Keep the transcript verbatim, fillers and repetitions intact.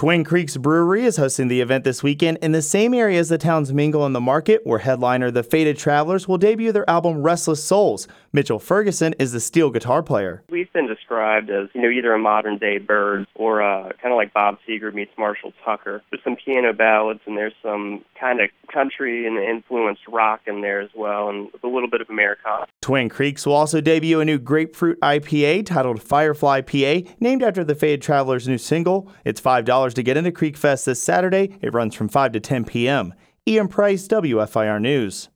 Twin Creeks Brewery is hosting the event this weekend in the same area as the town's Mingle and the Market, where headliner The Faded Travelers will debut their album Restless Souls. Mitchell Ferguson is the steel guitar player. We've been described as, you know, either a modern-day Byrds or uh, kind of like Bob Seger meets Marshall Tucker. There's some piano ballads, and there's some kind of country and influenced rock in there as well, and a little bit of Americana. Twin Creeks will also debut a new grapefruit I P A titled Firefly P A, named after The Faded Travelers' new single. It's five dollars to get into Creek Fest this Saturday. It runs from five to ten p.m. Ian Price, W F I R News.